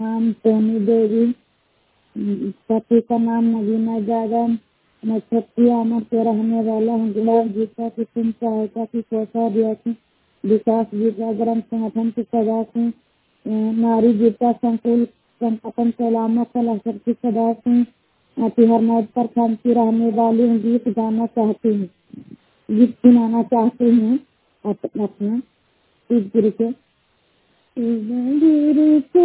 नाम सोनी देवी, पति का नाम नगीना जागन। मैं छत्तीसगढ़ से रहने वाला हूँ। गुलाब गीता की तुम सहायता की कोषाध्यक्ष, विकास गीता ग्रंथ संगठन की सदस्य, नारी गीता संकुल संगठन सलामा कलासर की सदस्य, तिहरनाथ प्रखंड की रहने वाली हूँ। गीत गाना चाहती हूँ, गीत सुनाना चाहती हूँ अपना शिव गुरु के। गुरु को